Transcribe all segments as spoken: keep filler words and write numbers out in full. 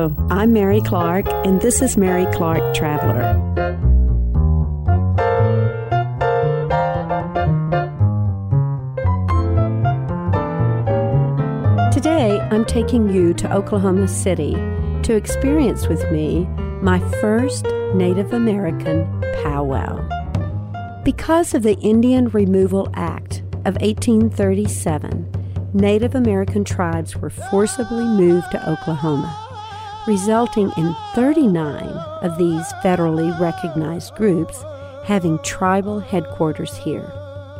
Hello, I'm Mary Clark, and this is Mary Clark Traveler. Today, I'm taking you to Oklahoma City to experience with me my first Native American powwow. Because of the Indian Removal Act of eighteen thirty-seven, Native American tribes were forcibly moved to Oklahoma, resulting in thirty-nine of these federally recognized groups having tribal headquarters here.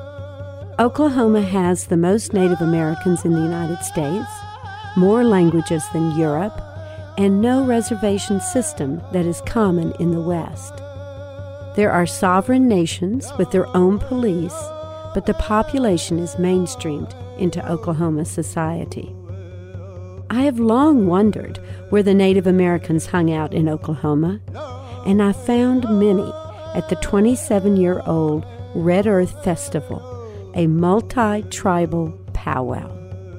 Oklahoma has the most Native Americans in the United States, more languages than Europe, and no reservation system that is common in the West. There are sovereign nations with their own police, but the population is mainstreamed into Oklahoma society. I have long wondered where the Native Americans hung out in Oklahoma, and I found many at the twenty-seven-year-old Red Earth Festival, a multi-tribal powwow.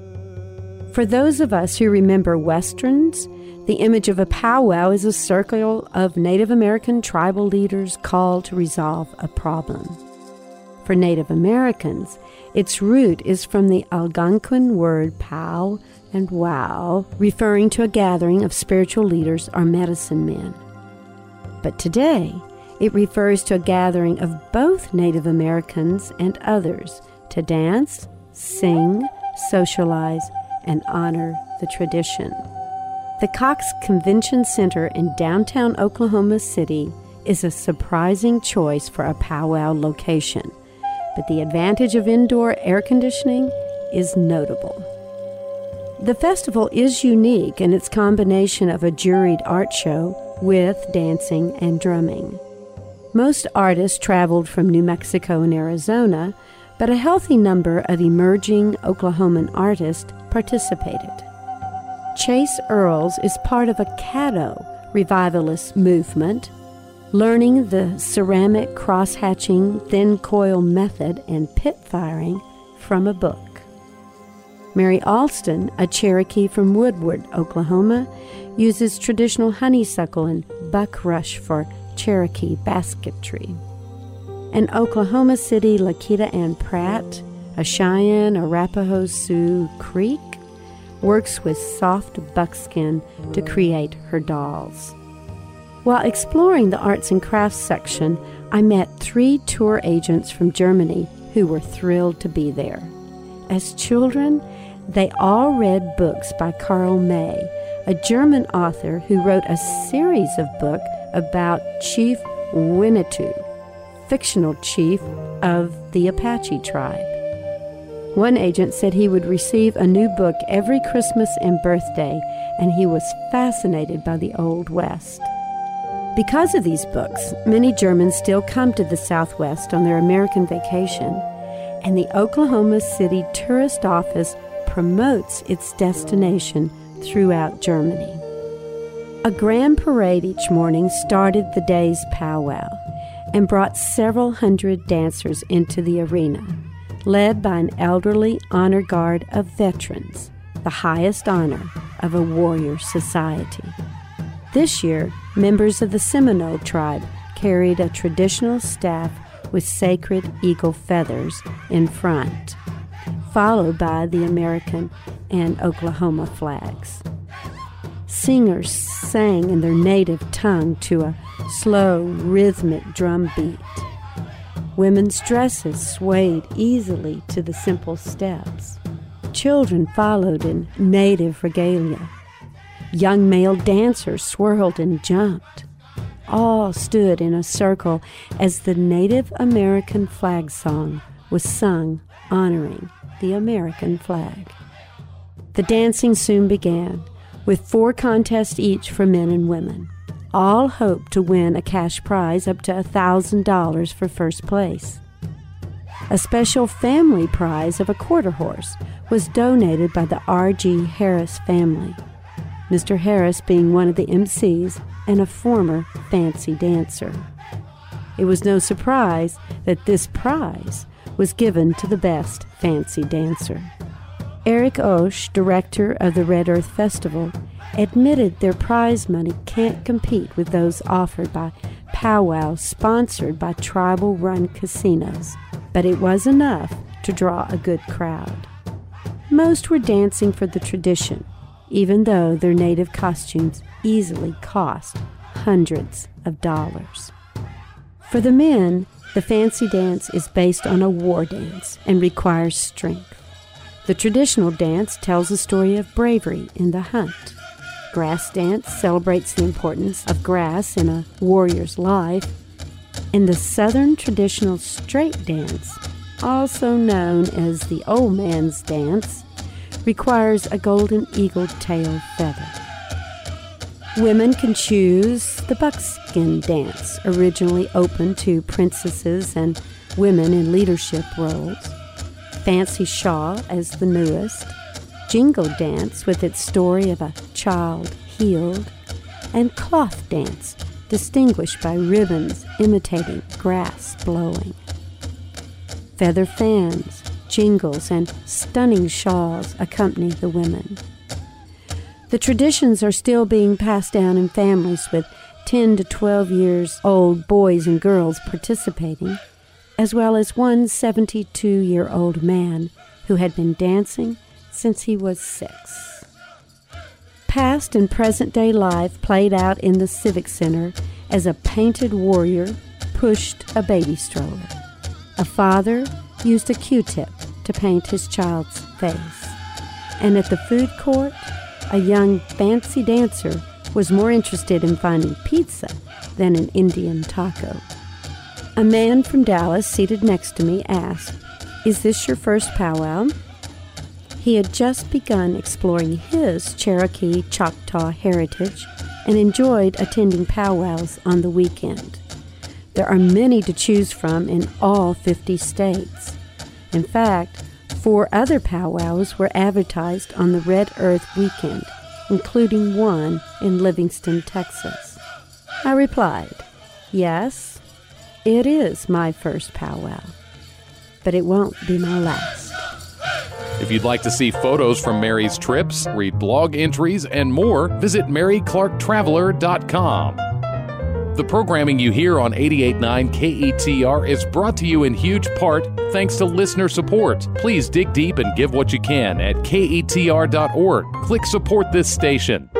For those of us who remember Westerns, the image of a powwow is a circle of Native American tribal leaders called to resolve a problem. For Native Americans, its root is from the Algonquin word pow and wow, referring to a gathering of spiritual leaders or medicine men. But today, it refers to a gathering of both Native Americans and others to dance, sing, socialize, and honor the tradition. The Cox Convention Center in downtown Oklahoma City is a surprising choice for a powwow location, but the advantage of indoor air conditioning is notable. The festival is unique in its combination of a juried art show with dancing and drumming. Most artists traveled from New Mexico and Arizona, but a healthy number of emerging Oklahoman artists participated. Chase Earls is part of a Caddo revivalist movement, learning the ceramic cross-hatching thin coil method and pit firing from a book. Mary Alston, a Cherokee from Woodward, Oklahoma, uses traditional honeysuckle and buckrush for Cherokee basketry. And Oklahoma City Lakita Ann Pratt, a Cheyenne Arapaho Sioux Creek, works with soft buckskin to create her dolls. While exploring the arts and crafts section, I met three tour agents from Germany who were thrilled to be there. As children, they all read books by Karl May, a German author who wrote a series of books about Chief Winnetou, fictional chief of the Apache tribe. One agent said he would receive a new book every Christmas and birthday, and he was fascinated by the Old West. Because of these books, many Germans still come to the Southwest on their American vacation, and the Oklahoma City Tourist Office promotes its destination throughout Germany. A grand parade each morning started the day's powwow and brought several hundred dancers into the arena, led by an elderly honor guard of veterans, the highest honor of a warrior society. This year, members of the Seminole tribe carried a traditional staff with sacred eagle feathers in front, followed by the American and Oklahoma flags. Singers sang in their native tongue to a slow, rhythmic drum beat. Women's dresses swayed easily to the simple steps. Children followed in native regalia. Young male dancers swirled and jumped. All stood in a circle as the Native American flag song was sung honoring the American flag. The dancing soon began, with four contests each for men and women. All hoped to win a cash prize up to one thousand dollars for first place. A special family prize of a quarter horse was donated by the R G Harris family, Mister Harris being one of the M Cs and a former fancy dancer. It was no surprise that this prize was given to the best fancy dancer. Eric Osh, director of the Red Earth Festival, admitted their prize money can't compete with those offered by powwows sponsored by tribal-run casinos, but it was enough to draw a good crowd. Most were dancing for the tradition, even though their native costumes easily cost hundreds of dollars. For the men, the fancy dance is based on a war dance and requires strength. The traditional dance tells a story of bravery in the hunt. Grass dance celebrates the importance of grass in a warrior's life. And the Southern traditional straight dance, also known as the old man's dance, requires a golden eagle tail feather. Women can choose the buckskin dance, originally open to princesses and women in leadership roles. Fancy shawl as the newest. Jingle dance with its story of a child healed. And cloth dance, distinguished by ribbons imitating grass blowing. Feather fans, jingles, and stunning shawls accompany the women. The traditions are still being passed down in families with ten to twelve years old boys and girls participating, as well as one seventy-two-year-old man who had been dancing since he was six. Past and present-day life played out in the Civic Center as a painted warrior pushed a baby stroller. A father used a Q-tip to paint his child's face. And at the food court, a young fancy dancer was more interested in finding pizza than an Indian taco. A man from Dallas seated next to me asked, "Is this your first powwow?" He had just begun exploring his Cherokee Choctaw heritage and enjoyed attending powwows on the weekend. There are many to choose from in all fifty states. In fact, four other powwows were advertised on the Red Earth weekend, including one in Livingston, Texas. I replied, "Yes, it is my first powwow, but it won't be my last." If you'd like to see photos from Mary's trips, read blog entries, and more, visit mary clark traveler dot com. The programming you hear on eighty-eight point nine K E T R is brought to you in huge part thanks to listener support. Please dig deep and give what you can at K E T R dot org. Click Support this station.